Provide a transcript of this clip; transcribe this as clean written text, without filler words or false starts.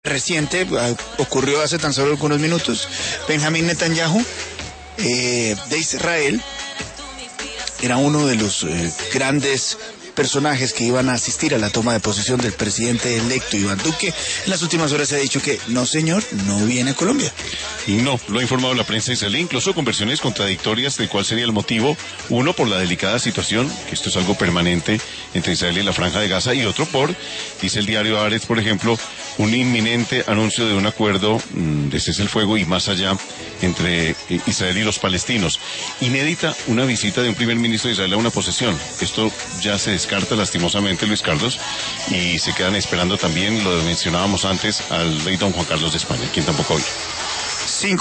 reciente, ocurrió hace tan solo algunos minutos. Benjamín Netanyahu de Israel era uno de los grandes personajes que iban a asistir a la toma de posesión del presidente electo Iván Duque. En las últimas horas se ha dicho que no, señor, no viene a Colombia. No, lo ha informado la prensa israelí, incluso con versiones contradictorias de cuál sería el motivo. Uno, por la delicada situación, que esto es algo permanente entre Israel y la Franja de Gaza, y otro por, dice el diario Haaretz, por ejemplo, un inminente anuncio de un acuerdo de cese el fuego y más allá entre Israel y los palestinos. Inédita una visita de un primer ministro de Israel a una posesión. Esto ya se descarta lastimosamente, Luis Carlos, y se quedan esperando también, lo mencionábamos antes, al rey don Juan Carlos de España, quien tampoco ha oído.